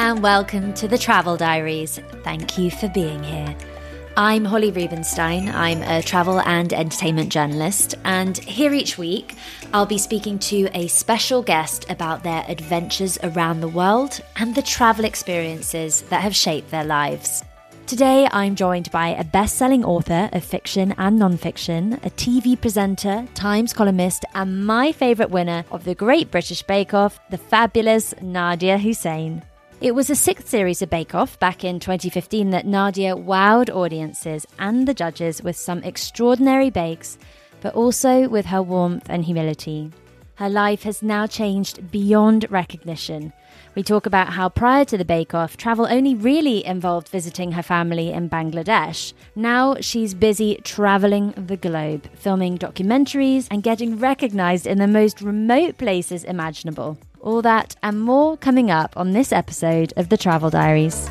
and welcome to the Travel Diaries. Thank you for being here. I'm Holly Rubenstein. I'm a travel and entertainment journalist, and here each week I'll be speaking to a special guest about their adventures around the world and the travel experiences that have shaped their lives. Today I'm joined by a best-selling author of fiction and non-fiction, a TV presenter, Times columnist, and my favourite winner of the Great British Bake Off, the fabulous Nadiya Hussain. It was the sixth series of Bake Off back in 2015 that Nadiya wowed audiences and the judges with some extraordinary bakes, but also with her warmth and humility. Her life has now changed beyond recognition. We talk about how prior to the Bake Off, travel only really involved visiting her family in Bangladesh. Now she's busy travelling the globe, filming documentaries and getting recognised in the most remote places imaginable. All that and more coming up on this episode of The Travel Diaries.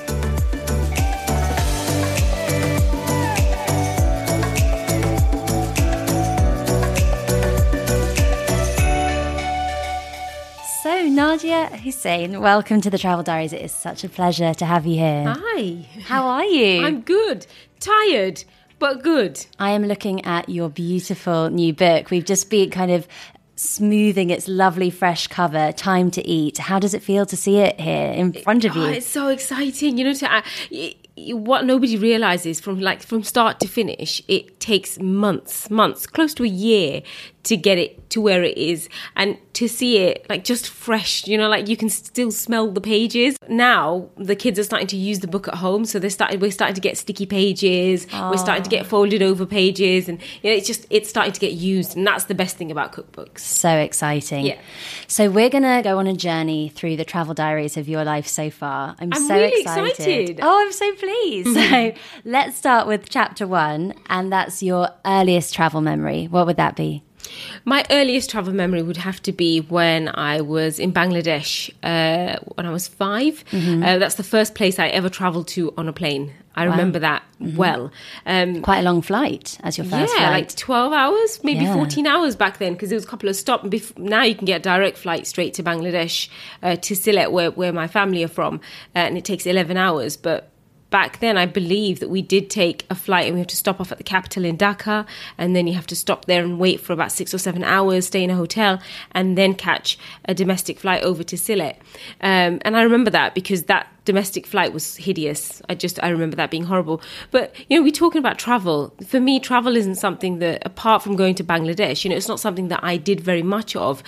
So, Nadiya Hussain, welcome to The Travel Diaries. It is such a pleasure to have you here. Hi. How are you? I'm good. Tired, but good. I am looking at your beautiful new book. We've just been kind of smoothing its lovely fresh cover, Time to Eat. How does it feel to see it here in front of you? It's so exciting. You know, what nobody realizes from start to finish, it takes months, close to a year to get it to where it is, and to see it like just fresh, you know, like you can still smell the pages. Now the kids are starting to use the book at home, so we're starting to get sticky pages. We're starting to get folded over pages, and you know, it's starting to get used, and that's the best thing about cookbooks. So exciting. Yeah. So we're gonna go on a journey through the travel diaries of your life so far. I'm so really excited. Oh, I'm so pleased. So let's start with chapter 1, and that's your earliest travel memory. What would that be? My earliest travel memory would have to be when I was in Bangladesh when I was 5. That's the first place I ever travelled to on a plane. I remember that well. Quite a long flight as your first flight. Yeah, like 12 hours, maybe 14 hours back then, because there was a couple of stops. Now you can get a direct flight straight to Bangladesh, to Sylhet, where my family are from, and it takes 11 hours. But back then, I believe that we did take a flight and we have to stop off at the capital in Dhaka, and then you have to stop there and wait for about 6 or 7 hours, stay in a hotel, and then catch a domestic flight over to Sylhet. And I remember that because that domestic flight was hideous. I remember that being horrible. But, you know, we're talking about travel. For me, travel isn't something that, apart from going to Bangladesh, you know, it's not something that I did very much of.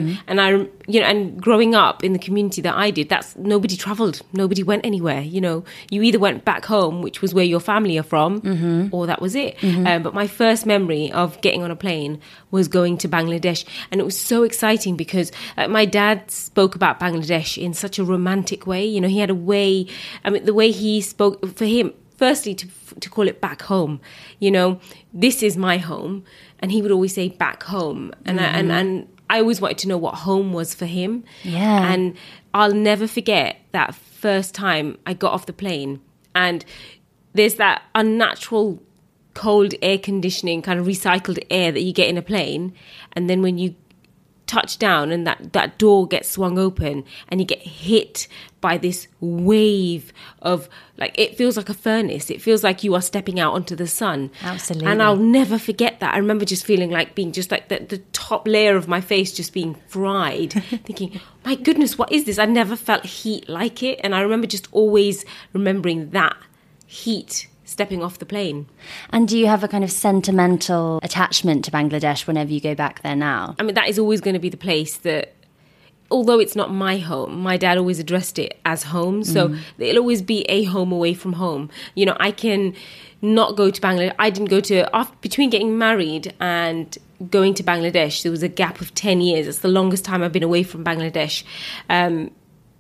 And growing up in the community that I did, nobody traveled. Nobody went anywhere. You know, you either went back home, which was where your family are from, or that was it. But my first memory of getting on a plane was going to Bangladesh. And it was so exciting because my dad spoke about Bangladesh in such a romantic way. You know, he had the way he spoke, for him, firstly, to call it back home, you know, this is my home. And he would always say back home. And I always wanted to know what home was for him. Yeah. And I'll never forget that first time I got off the plane. And there's that unnatural cold air conditioning, kind of recycled air that you get in a plane. And then when you touch down and that door gets swung open and you get hit by this wave of, like, it feels like a furnace. It feels like you are stepping out onto the sun. Absolutely. And I'll never forget that. I remember just feeling like being just like the top layer of my face just being fried, thinking, my goodness, what is this? I never felt heat like it. And I remember just always remembering that heat stepping off the plane. And do you have a kind of sentimental attachment to Bangladesh whenever you go back there now? I mean, that is always going to be the place that, although it's not my home, my dad always addressed it as home. So it'll always be a home away from home. You know, I can not go to Bangladesh. I didn't go to, between getting married and going to Bangladesh, there was a gap of 10 years. It's the longest time I've been away from Bangladesh. And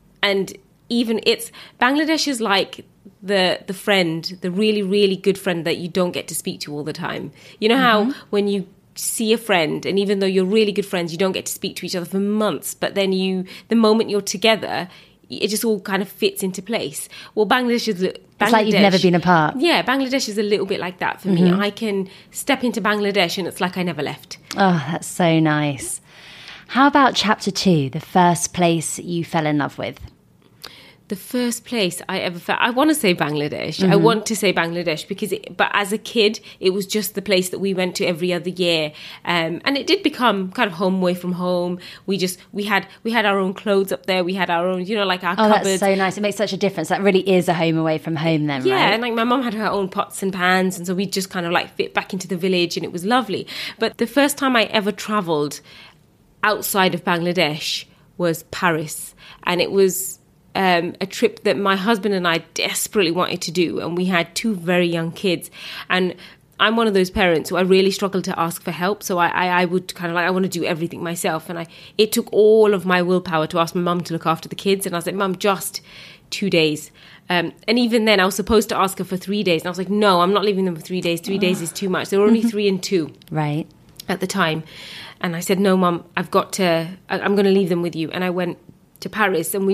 even Bangladesh is like the friend, the really, really good friend that you don't get to speak to all the time. You know how when you see a friend, and even though you're really good friends, you don't get to speak to each other for months, but then the moment you're together, it just all kind of fits into place. Well, Bangladesh, it's like you've never been apart. Yeah, Bangladesh is a little bit like that for me. I can step into Bangladesh and it's like I never left. Oh, that's so nice. How about chapter 2, the first place you fell in love with? The first place I ever felt, I want to say Bangladesh. I want to say Bangladesh but as a kid, it was just the place that we went to every other year. And it did become kind of home away from home. We had our own clothes up there. We had our own, like our cupboards. That's so nice. It makes such a difference. That really is a home away from home then, right? Yeah, and like my mum had her own pots and pans. And so we just kind of like fit back into the village and it was lovely. But the first time I ever traveled outside of Bangladesh was Paris. And it was a trip that my husband and I desperately wanted to do. And we had 2 very young kids. And I'm one of those parents who I really struggle to ask for help. So I would kind of like, I want to do everything myself. And it took all of my willpower to ask my mum to look after the kids. And I was like, Mum, just 2 days. And even then I was supposed to ask her for 3 days. And I was like, no, I'm not leaving them for 3 days. 3 days is too much. They were only 3 and 2 right at the time. And I said, no, Mum, I'm going to leave them with you. And I went to Paris and we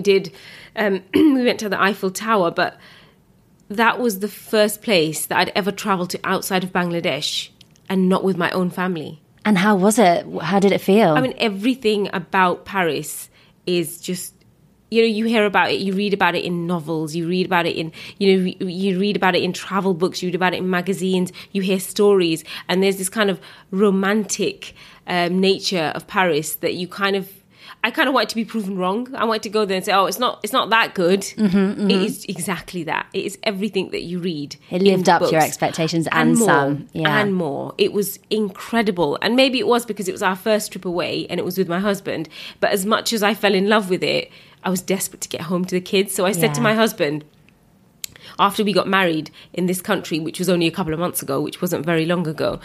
went to the Eiffel Tower, but that was the first place that I'd ever traveled to outside of Bangladesh and not with my own family. And how was it? How did it feel? I mean, everything about Paris is just, you hear about it, you read about it in novels, you read about it in, you read about it in travel books, you read about it in magazines, you hear stories, and there's this kind of romantic nature of Paris that I kind of wanted to be proven wrong. I wanted to go there and say, oh, it's not that good. It is exactly that. It is everything that you read. It lived up to your expectations and more, some. Yeah. And more. It was incredible. And maybe it was because it was our first trip away and it was with my husband. But as much as I fell in love with it, I was desperate to get home to the kids. So I said to my husband, after we got married in this country, which was only a couple of months ago, which wasn't very long ago,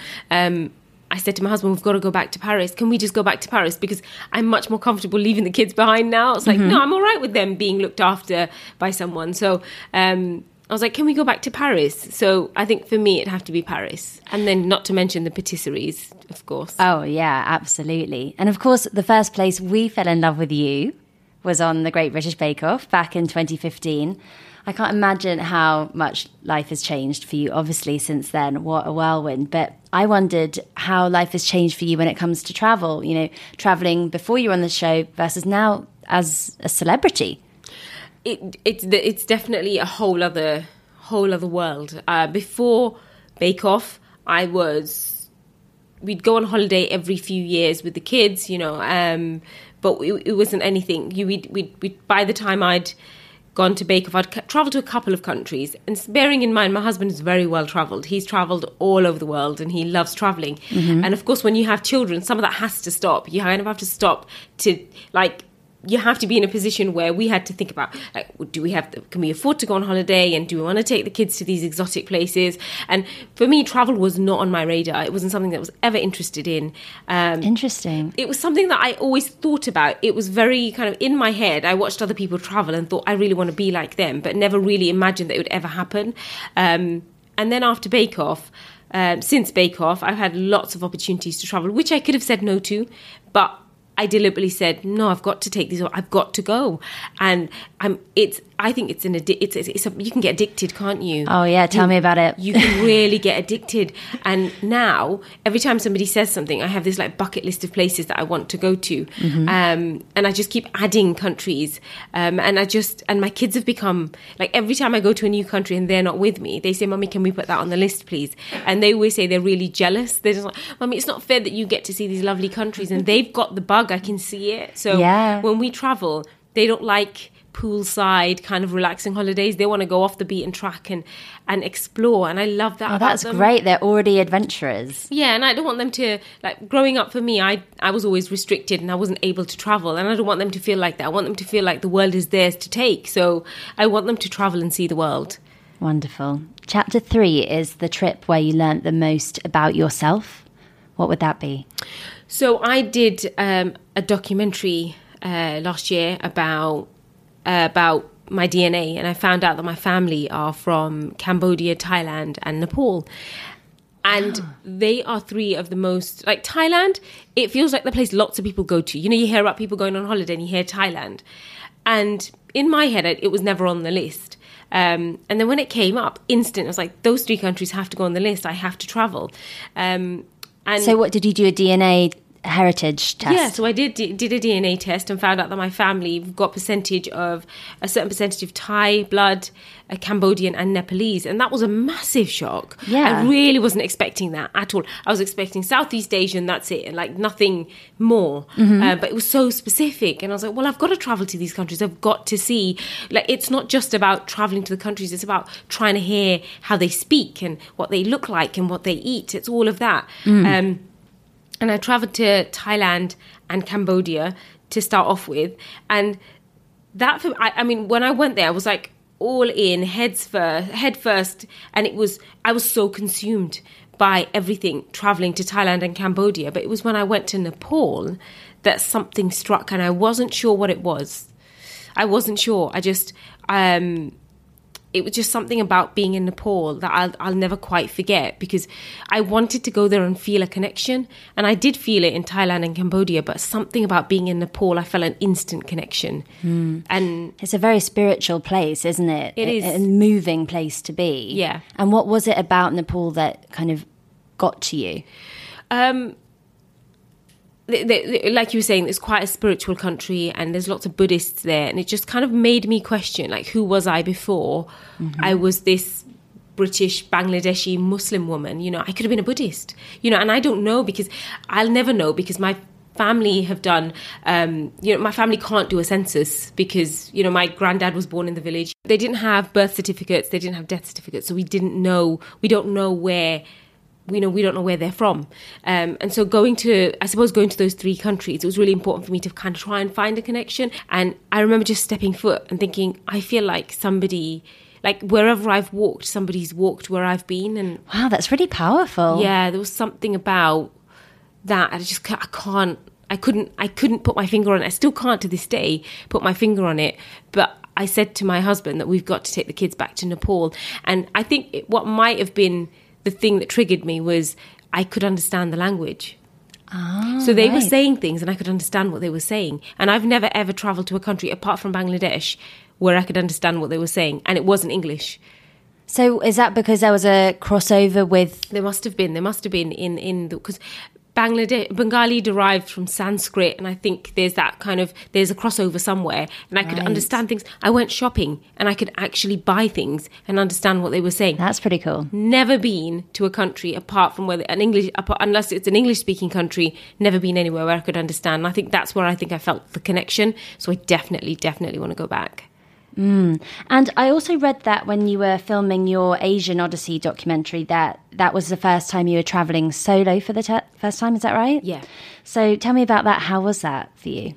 I said to my husband, we've got to go back to Paris. Can we just go back to Paris? Because I'm much more comfortable leaving the kids behind now. It's like, no, I'm all right with them being looked after by someone. So I was like, can we go back to Paris? So I think for me, it'd have to be Paris. And then not to mention the patisseries, of course. Oh, yeah, absolutely. And of course, the first place we fell in love with you was on the Great British Bake Off back in 2015. I can't imagine how much life has changed for you, obviously, since then. What a whirlwind. But I wondered how life has changed for you when it comes to travel, traveling before you were on the show versus now as a celebrity. It's definitely a whole other world. Before Bake Off, we'd go on holiday every few years with the kids, but it wasn't anything. By the time I'd gone to Bake Off, I'd travelled to a couple of countries. And bearing in mind, my husband is very well travelled. He's travelled all over the world and he loves travelling. And of course, when you have children, some of that has to stop. You kind of have to stop to, you have to be in a position where we had to think about, can we afford to go on holiday, and do we want to take the kids to these exotic places? And for me, travel was not on my radar. It wasn't something that I was ever interested in. Interesting. It was something that I always thought about. It was very kind of in my head. I watched other people travel and thought, I really want to be like them, but never really imagined that it would ever happen. And then after Bake Off, since Bake Off, I've had lots of opportunities to travel, which I could have said no to, but I deliberately said, no, I've got to take these, I've got to go. And I think you can get addicted, can't you? Oh yeah, tell me about it. You can really get addicted. And now, every time somebody says something, I have this bucket list of places that I want to go to. And I just keep adding countries. And my kids have become, every time I go to a new country and they're not with me, they say, Mummy, can we put that on the list, please? And they always say they're really jealous. They're just like, Mummy, it's not fair that you get to see these lovely countries. And they've got the bug. I can see it. So when we travel, they don't like poolside kind of relaxing holidays. They want to go off the beaten track and explore. And I love that. Oh, that's great. They're already adventurers. Yeah, and I don't want them to, growing up for me, I was always restricted and I wasn't able to travel. And I don't want them to feel like that. I want them to feel like the world is theirs to take. So I want them to travel and see the world. Wonderful. Chapter 3 is the trip where you learnt the most about yourself. What would that be? So I did a documentary last year about my DNA, and I found out that my family are from Cambodia, Thailand, and Nepal. And they are 3 of the most, Thailand, it feels like the place lots of people go to. You hear about people going on holiday and you hear Thailand. And in my head, it was never on the list. And then when it came up, instant, I was like, those 3 countries have to go on the list. I have to travel. So what, did you do a DNA heritage test. Yeah, so I did a DNA test and found out that my family got a certain percentage of Thai blood, Cambodian and Nepalese. And that was a massive shock. Yeah. I really wasn't expecting that at all. I was expecting Southeast Asian, that's it, and like nothing more. But it was so specific. And I was like, well, I've got to travel to these countries. I've got to see, like, it's not just about traveling to the countries. It's about trying to hear how they speak and what they look like and what they eat. It's all of that. And I travelled to Thailand and Cambodia to start off with. And that, I mean, when I went there, I was like all in, head first. And I was so consumed by everything travelling to Thailand and Cambodia. But it was when I went to Nepal that something struck and I wasn't sure what it was. I wasn't sure. It was just something about being in Nepal that I'll never quite forget, because I wanted to go there and feel a connection. And I did feel it in Thailand and Cambodia, but something about being in Nepal, I felt an instant connection. And it's a very spiritual place, isn't it? It is. A moving place to be. Yeah. And what was it about Nepal that kind of got to you? Like you were saying, it's quite a spiritual country and there's lots of Buddhists there, and it just kind of made me question, like, who was I before I was this British Bangladeshi Muslim woman? You know, I could have been a Buddhist, you know, and I don't know, because I'll never know, because my family have done, my family can't do a census because, you know, my granddad was born in the village. They didn't have birth certificates, they didn't have death certificates, so we don't know where they're from. And so going to those three countries, it was really important for me to kind of try and find a connection. And I remember just stepping foot and thinking, I feel like somebody, like wherever I've walked, somebody's walked where I've been. And wow, that's really powerful. Yeah, there was something about that. I couldn't put my finger on it. I still can't to this day put my finger on it. But I said to my husband that we've got to take the kids back to Nepal. And I think what might have been the thing that triggered me was I could understand the language. So they were saying things and I could understand what they were saying. And I've never ever travelled to a country apart from Bangladesh where I could understand what they were saying, and it wasn't English. So is that because there was a crossover with... There must have been in because Bengali derived from Sanskrit, and I think there's a crossover somewhere, and I could understand things. I went shopping and I could actually buy things and understand what they were saying. That's pretty cool. Never been to a country apart from unless it's an English speaking country, never been anywhere where I could understand. And I think that's where I felt the connection. So I definitely want to go back. And I also read that when you were filming your Asian Odyssey documentary, that was the first time you were travelling solo for the first time. Is that right? Yeah. So tell me about that. How was that for you?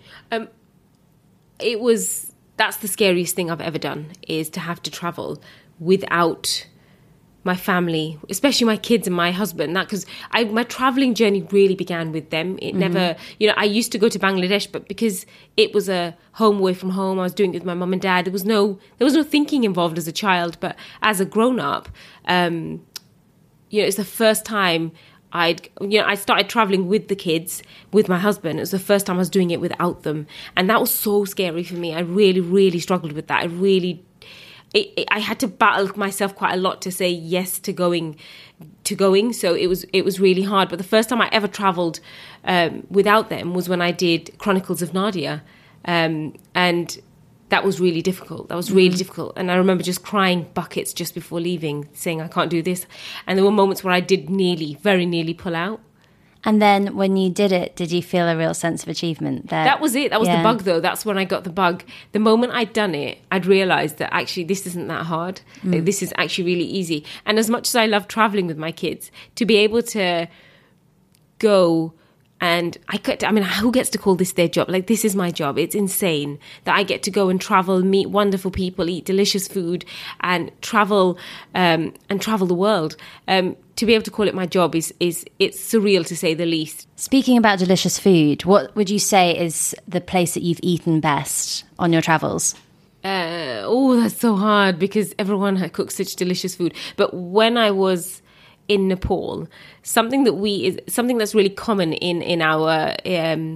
That's the scariest thing I've ever done, is to have to travel without my family, especially my kids and my husband. That because my traveling journey really began with them. It never, I used to go to Bangladesh, but because it was a home away from home, I was doing it with my mum and dad. There was no thinking involved as a child, but as a grown up, it's the first time I started traveling with the kids, with my husband. It was the first time I was doing it without them, and that was so scary for me. I really, really struggled with that. I had to battle myself quite a lot to say yes to going. So it was really hard. But the first time I ever travelled without them was when I did Chronicles of Nadia, and that was really difficult. difficult. And I remember just crying buckets just before leaving, saying I can't do this. And there were moments where I did very nearly pull out. And then when you did it, did you feel a real sense of achievement there? That was it. That was the bug, though. That's when I got the bug. The moment I'd done it, I'd realised that actually this isn't that hard. Like, this is actually really easy. And as much as I love travelling with my kids, to be able to go and who gets to call this their job? Like, this is my job. It's insane that I get to go and travel, meet wonderful people, eat delicious food, and travel the world. To be able to call it my job it's surreal, to say the least. Speaking about delicious food, what would you say is the place that you've eaten best on your travels? That's so hard because everyone cooks such delicious food. But when I was in Nepal, something that's really common in our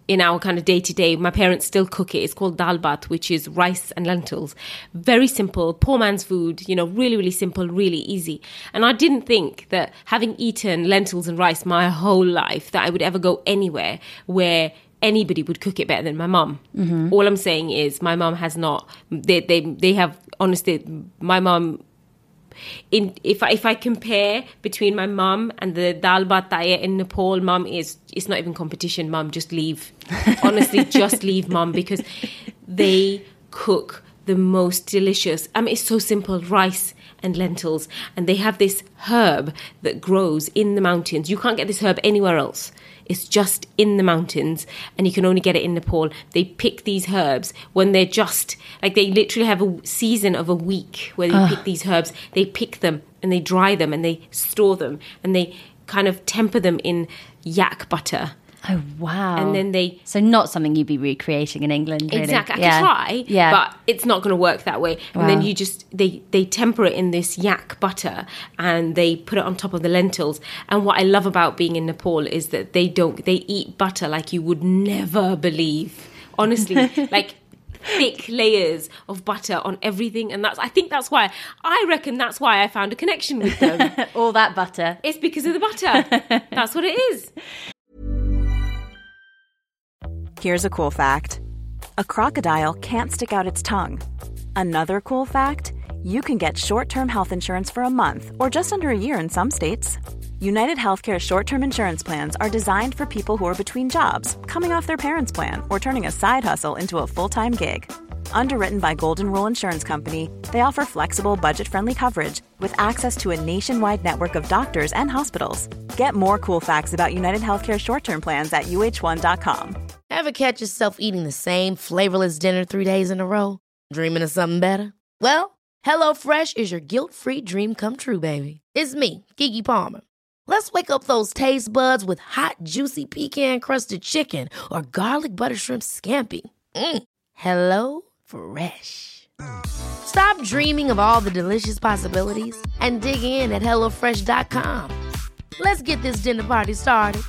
in our kind of day-to-day. My parents still cook it. It's called dal bhat, which is rice and lentils. Very simple, poor man's food, really, really simple, really easy. And I didn't think that having eaten lentils and rice my whole life, that I would ever go anywhere where anybody would cook it better than my mum. Mm-hmm. All I'm saying is my mum has not, they have, honestly, my mum, if I compare between my mum and the dal bhat that I ate in Nepal, mum it's not even competition. Mum, just leave. Honestly, just leave, mum, because they cook the most delicious. I mean, it's so simple, rice and lentils, and they have this herb that grows in the mountains. You can't get this herb anywhere else. It's just in the mountains, and you can only get it in Nepal. They pick these herbs when they're just, like, they literally have a season of a week where they pick these herbs. They pick them, and they dry them, and they store them, and they kind of temper them in yak butter. Oh, wow. And then they... So not something you'd be recreating in England, really. Exactly. I can try, but it's not going to work that way. Wow. And then you just... They temper it in this yak butter, and they put it on top of the lentils. And what I love about being in Nepal is that they eat butter like you would never believe. Honestly, like... thick layers of butter on everything, and I reckon that's why I found a connection with them. All that butter. It's because of the butter. That's what it is. Here's a cool fact. A crocodile can't stick out its tongue. Another cool fact, you can get short-term health insurance for a month or just under a year in some states. United Healthcare short-term insurance plans are designed for people who are between jobs, coming off their parents' plan, or turning a side hustle into a full-time gig. Underwritten by Golden Rule Insurance Company, they offer flexible, budget-friendly coverage with access to a nationwide network of doctors and hospitals. Get more cool facts about United Healthcare short-term plans at uh1.com. Ever catch yourself eating the same flavorless dinner 3 days in a row? Dreaming of something better? Well, HelloFresh is your guilt-free dream come true, baby. It's me, Keke Palmer. Let's wake up those taste buds with hot, juicy pecan-crusted chicken or garlic butter shrimp scampi. Hello Fresh. Stop dreaming of all the delicious possibilities and dig in at HelloFresh.com. Let's get this dinner party started.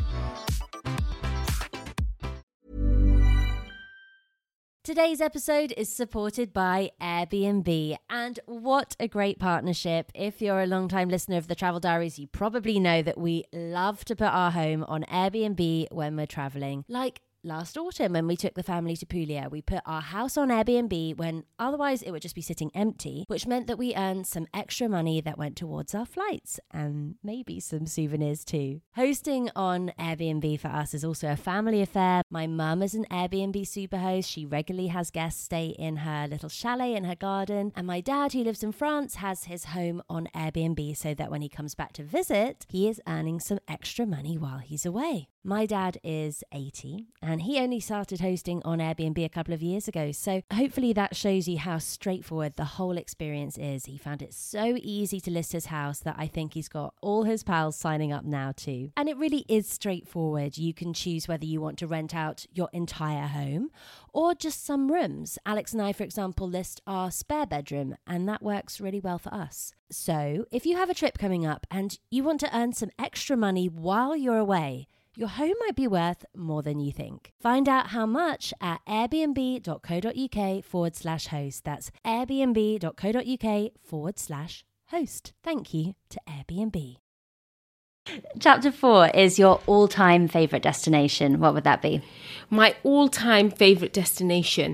Today's episode is supported by Airbnb, and what a great partnership. If you're a long-time listener of the Travel Diaries, you probably know that we love to put our home on Airbnb when we're traveling. Like last autumn when we took the family to Puglia, we put our house on Airbnb when otherwise it would just be sitting empty, which meant that we earned some extra money that went towards our flights and maybe some souvenirs too. Hosting on Airbnb for us is also a family affair. My mum is an Airbnb superhost. She regularly has guests stay in her little chalet in her garden. And my dad, who lives in France, has his home on Airbnb so that when he comes back to visit, he is earning some extra money while he's away. My dad is 80 and he only started hosting on Airbnb a couple of years ago. So hopefully that shows you how straightforward the whole experience is. He found it so easy to list his house that I think he's got all his pals signing up now too. And it really is straightforward. You can choose whether you want to rent out your entire home or just some rooms. Alex and I, for example, list our spare bedroom, and that works really well for us. So if you have a trip coming up and you want to earn some extra money while you're away, your home might be worth more than you think. Find out how much at airbnb.co.uk/host. That's airbnb.co.uk/host. Thank you to Airbnb. Chapter 4 is your all-time favourite destination. What would that be? My all-time favourite destination.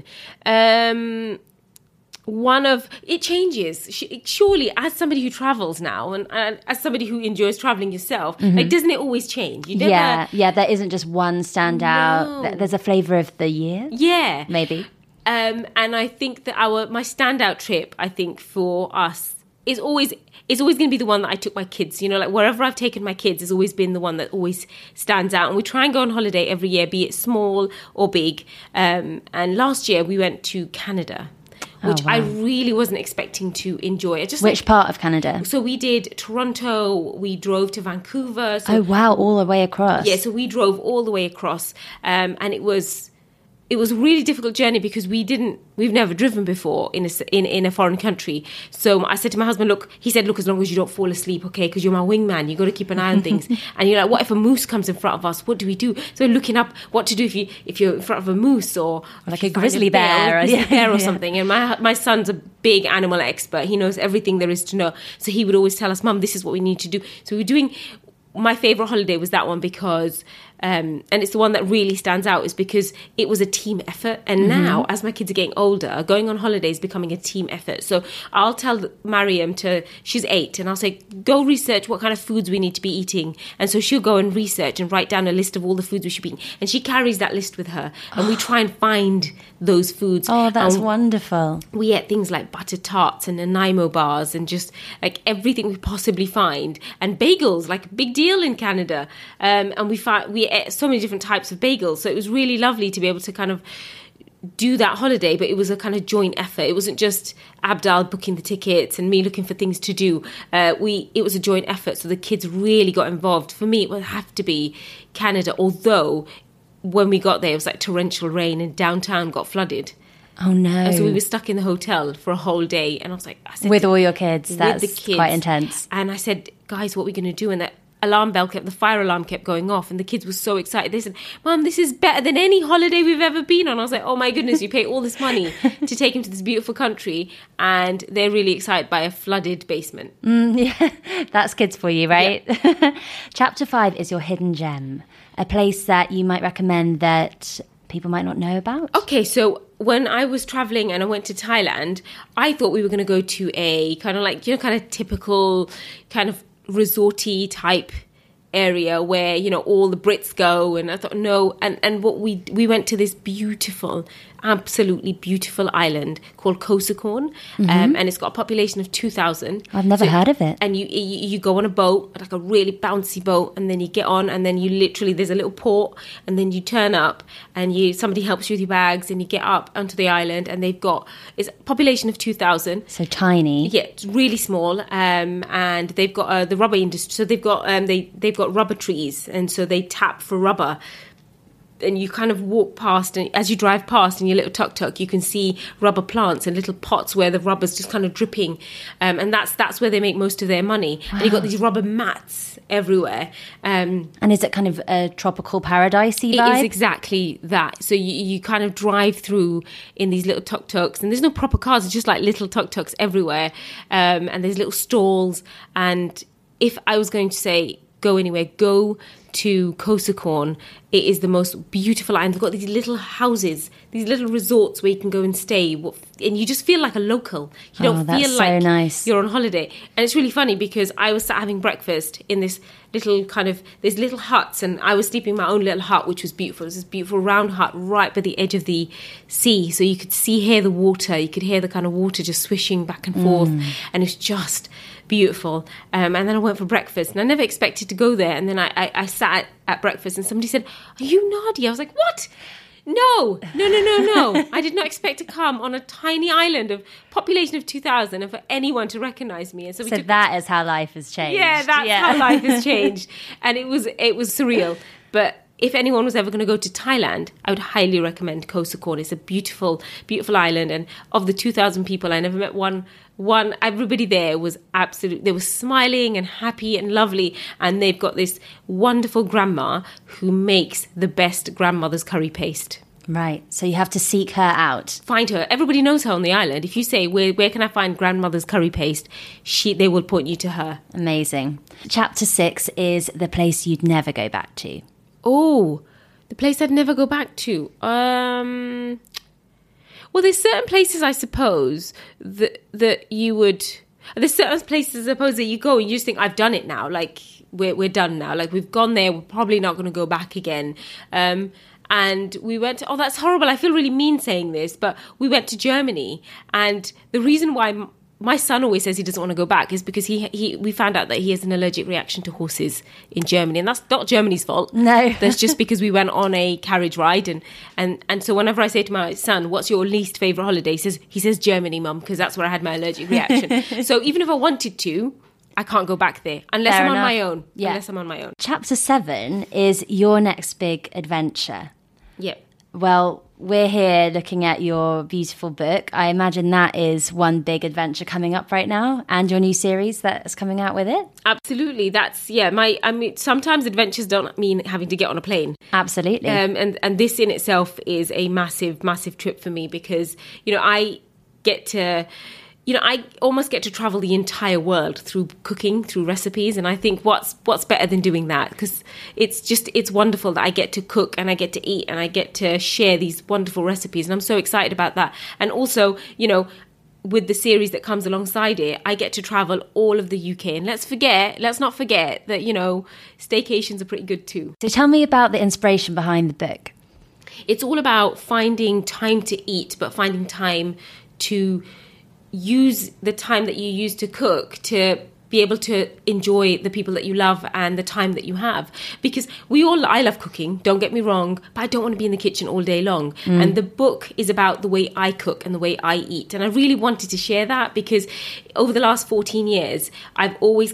It changes. Surely, as somebody who travels now and as somebody who enjoys traveling yourself, like, doesn't it always change? You never... Yeah, there isn't just one standout. No. There's a flavour of the year. Yeah. Maybe. And I think that my standout trip, I think, for us is always going to be the one that I took my kids. You know, like wherever I've taken my kids has always been the one that always stands out. And we try and go on holiday every year, be it small or big. And last year we went to Canada, which I really wasn't expecting to enjoy. Which part of Canada? So we did Toronto, we drove to Vancouver. So, all the way across. Yeah, so we drove all the way across. And it was it was a really difficult journey because we've never driven before in a foreign country. So I said to my husband, look, as long as you don't fall asleep, okay, because you're my wingman, you got to keep an eye on things. And you're like, what if a moose comes in front of us? What do we do? So looking up what to do if you're in front of a moose or like a grizzly bear or something. And my son's a big animal expert. He knows everything there is to know. So he would always tell us, Mum, this is what we need to do. So we were doing. My favourite holiday was that one because, and it's the one that really stands out, is because it was a team effort. And now, as my kids are getting older, going on holiday is becoming a team effort. So I'll tell Mariam she's 8, and I'll say, go research what kind of foods we need to be eating. And so she'll go and research and write down a list of all the foods we should be eating. And she carries that list with her. And we try and find those foods. Oh, that's wonderful. We ate things like butter tarts and Nanaimo bars and just like everything we possibly find. And bagels, like a big deal in Canada. And we ate so many different types of bagels. So it was really lovely to be able to kind of do that holiday, but it was a kind of joint effort. It wasn't just Abdal booking the tickets and me looking for things to do. It was a joint effort. So the kids really got involved. For me, it would have to be Canada, although when we got there, it was like torrential rain and downtown got flooded. Oh, no. And so we were stuck in the hotel for a whole day. And I said, with all your kids, that's quite intense. And I said, guys, what are we going to do? And the fire alarm kept going off. And the kids were so excited. They said, Mum, this is better than any holiday we've ever been on. I was like, oh my goodness, you pay all this money to take them to this beautiful country. And they're really excited by a flooded basement. Yeah, that's kids for you, right? Yeah. Chapter 5 is your hidden gem, a place that you might recommend that people might not know about. Okay, so when I was traveling and I went to Thailand, I thought we were going to go to a kind of like, kind of typical kind of resorty type area where, all the Brits go. And I thought, no. And what we went to this beautiful, absolutely beautiful island called Koh Sakorn. And it's got a population of 2,000. I've never heard of it. And you go on a boat, like a really bouncy boat, and then you get on, and then you literally, there's a little port, and then you turn up, and somebody helps you with your bags, and you get up onto the island, and it's a population of 2,000. So tiny. Yeah, it's really small. And they've got the rubber industry. So they've got rubber trees, and so they tap for rubber. And you kind of walk past, and as you drive past in your little tuk-tuk, you can see rubber plants and little pots where the rubber's just kind of dripping. And that's where they make most of their money. Wow. And you've got these rubber mats everywhere. And is it kind of a tropical paradise-y vibe? It is exactly that. So you kind of drive through in these little tuk-tuks, and there's no proper cars, it's just like little tuk-tuks everywhere. And there's little stalls. And if I was going to say, go anywhere, go to Koh Sakorn. It is the most beautiful island. They've got these little houses, these little resorts where you can go and stay, and you just feel like a local. You don't feel like nice. You're on holiday. And it's really funny because I was sat having breakfast in this little there's little huts, and I was sleeping in my own little hut, which was beautiful. It was this beautiful round hut right by the edge of the sea, so you could hear the water. You could hear the kind of water just swishing back and forth, and it's just beautiful. And then I went for breakfast, and I never expected to go there. And then I sat at breakfast, and somebody said, "Are you Nadia?" I was like, "What? No. I did not expect to come on a tiny island of population of 2,000 and for anyone to recognise me." And so that is how life has changed. Yeah, that's how life has changed. And it was surreal. But if anyone was ever going to go to Thailand, I would highly recommend Koh Sakorn. It's a beautiful, beautiful island. And of the 2,000 people, I never met one. Everybody there was they were smiling and happy and lovely. And they've got this wonderful grandma who makes the best grandmother's curry paste. Right. So you have to seek her out. Find her. Everybody knows her on the island. If you say, where can I find grandmother's curry paste? They will point you to her. Amazing. Chapter 6 is the place you'd never go back to. Oh, the place I'd never go back to. Well, there's certain places, I suppose, that you would... There's certain places, I suppose, that you go and you just think, I've done it now. Like, we're done now. Like, we've gone there. We're probably not going to go back again. And we went... Oh, that's horrible. I feel really mean saying this, but we went to Germany. And the reason why... My son always says he doesn't want to go back is because we found out that he has an allergic reaction to horses in Germany, and that's not Germany's fault. No, that's just because we went on a carriage ride, and so whenever I say to my son, "What's your least favourite holiday?" he says Germany, Mum, because that's where I had my allergic reaction. So even if I wanted to, I can't go back there unless I'm on my own. Yeah. Unless I'm on my own. Chapter 7 is your next big adventure. Yep. Well, we're here looking at your beautiful book. I imagine that is one big adventure coming up right now, and your new series that's coming out with it. Absolutely. That's, sometimes adventures don't mean having to get on a plane. Absolutely. And this in itself is a massive, massive trip for me because, I almost get to travel the entire world through cooking, through recipes. And I think what's better than doing that? Because it's wonderful that I get to cook and I get to eat and I get to share these wonderful recipes. And I'm so excited about that. And also, with the series that comes alongside it, I get to travel all of the UK. And let's not forget that, staycations are pretty good too. So tell me about the inspiration behind the book. It's all about finding time to eat, but finding time to use the time that you use to cook to be able to enjoy the people that you love and the time that you have. Because I love cooking, don't get me wrong, but I don't want to be in the kitchen all day long. And the book is about the way I cook and the way I eat. And I really wanted to share that because over the last 14 years, I've always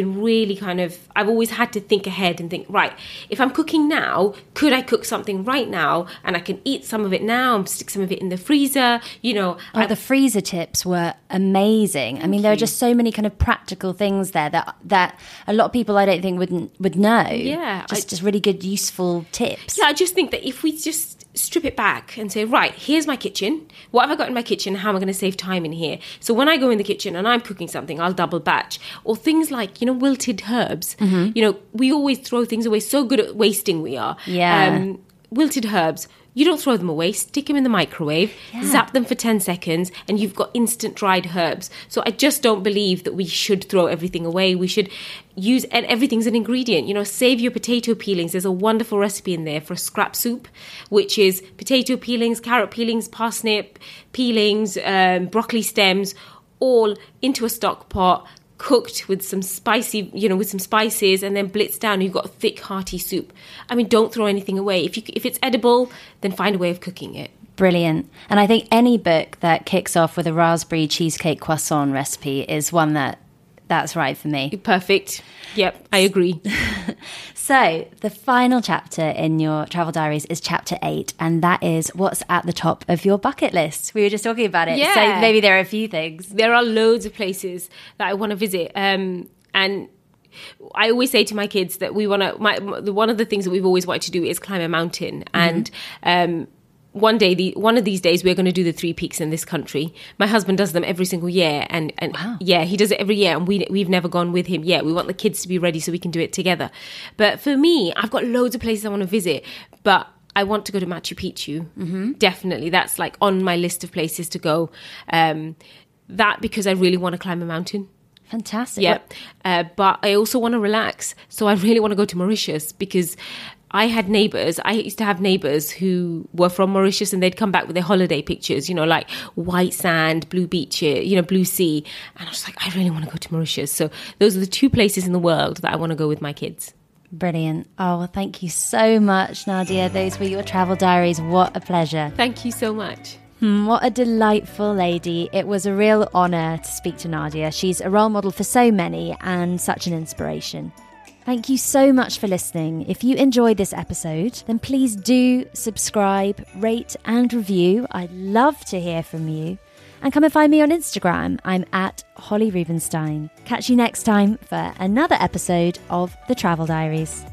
I've always had to think ahead and think, right, if I'm cooking now, could I cook something right now and I can eat some of it now and stick some of it in the freezer, The freezer tips were amazing. I mean, there are just so many kind of practical things there that a lot of people I don't think would know. Yeah. Just really good, useful tips. Yeah, I just think that if we just strip it back and say, right, here's my kitchen. What have I got in my kitchen? How am I going to save time in here? So when I go in the kitchen and I'm cooking something, I'll double batch. Or things like, wilted herbs. We always throw things away. So good at wasting we are. Yeah. Wilted herbs. You don't throw them away, stick them in the microwave, zap them for 10 seconds, and you've got instant dried herbs. So I just don't believe that we should throw everything away. We should use, and everything's an ingredient. Save your potato peelings. There's a wonderful recipe in there for a scrap soup, which is potato peelings, carrot peelings, parsnip peelings, broccoli stems, all into a stock pot, cooked with some spicy, with some spices, and then blitzed down. You've got a thick, hearty soup. I mean, don't throw anything away. If it's edible, then find a way of cooking it. Brilliant. And I think any book that kicks off with a raspberry cheesecake croissant recipe is one that's right for me. Perfect. Yep, I agree. So the final chapter in your travel diaries is chapter 8, and that is what's at the top of your bucket list. We were just talking about it. Yeah. So maybe there are a few things. There are loads of places that I want to visit. And I always say to my kids that one of the things that we've always wanted to do is climb a mountain. And one of these days, we're going to do the 3 peaks in this country. My husband does them every single year, and wow. Yeah, he does it every year, and we've never gone with him yet. We want the kids to be ready so we can do it together. But for me, I've got loads of places I want to visit, but I want to go to Machu Picchu. Mm-hmm. Definitely, that's like on my list of places to go. That because I really want to climb a mountain. Fantastic. Yeah, but I also want to relax, so I really want to go to Mauritius because I used to have neighbours who were from Mauritius, and they'd come back with their holiday pictures, like white sand, blue beaches, blue sea. And I was like, I really want to go to Mauritius. So those are the 2 places in the world that I want to go with my kids. Brilliant. Oh, well, thank you so much, Nadia. Those were your travel diaries. What a pleasure. Thank you so much. What a delightful lady. It was a real honour to speak to Nadia. She's a role model for so many and such an inspiration. Thank you so much for listening. If you enjoyed this episode, then please do subscribe, rate and review. I'd love to hear from you. And come and find me on Instagram. I'm at Holly Rubenstein. Catch you next time for another episode of The Travel Diaries.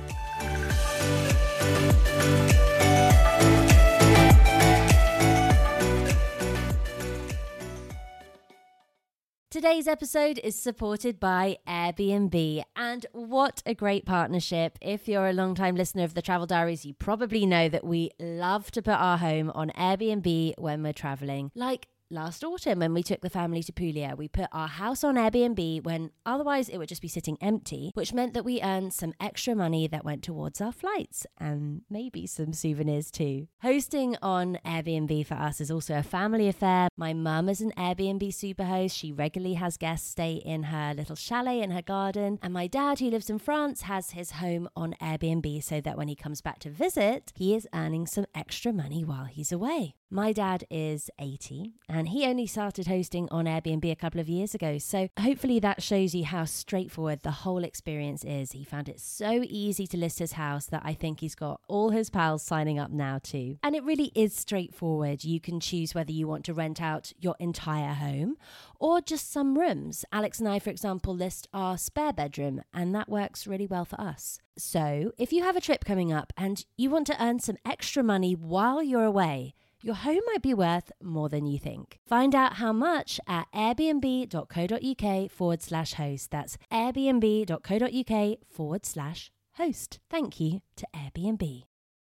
Today's episode is supported by Airbnb, and what a great partnership. If you're a long-time listener of the Travel Diaries, you probably know that we love to put our home on Airbnb when we're traveling. Like last autumn when we took the family to Puglia, we put our house on Airbnb when otherwise it would just be sitting empty, which meant that we earned some extra money that went towards our flights and maybe some souvenirs too. Hosting on Airbnb for us is also a family affair. My mum is an Airbnb superhost. She regularly has guests stay in her little chalet in her garden. And my dad, who lives in France, has his home on Airbnb so that when he comes back to visit, he is earning some extra money while he's away. My dad is 80 and he only started hosting on Airbnb a couple of years ago. So hopefully that shows you how straightforward the whole experience is. He found it so easy to list his house that I think he's got all his pals signing up now too. And it really is straightforward. You can choose whether you want to rent out your entire home or just some rooms. Alex and I, for example, list our spare bedroom, and that works really well for us. So if you have a trip coming up and you want to earn some extra money while you're away, your home might be worth more than you think. Find out how much at airbnb.co.uk/host. That's airbnb.co.uk/host. Thank you to Airbnb.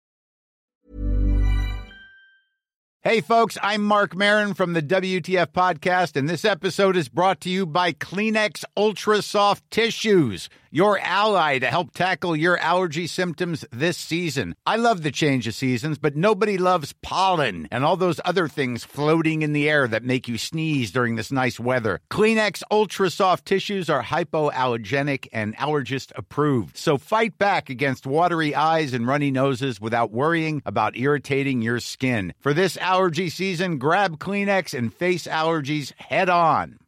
Hey folks, I'm Mark Maron from the WTF Podcast, and this episode is brought to you by Kleenex Ultra Soft Tissues, your ally to help tackle your allergy symptoms this season. I love the change of seasons, but nobody loves pollen and all those other things floating in the air that make you sneeze during this nice weather. Kleenex Ultra Soft Tissues are hypoallergenic and allergist approved, so fight back against watery eyes and runny noses without worrying about irritating your skin. For this allergy season, grab Kleenex and face allergies head on.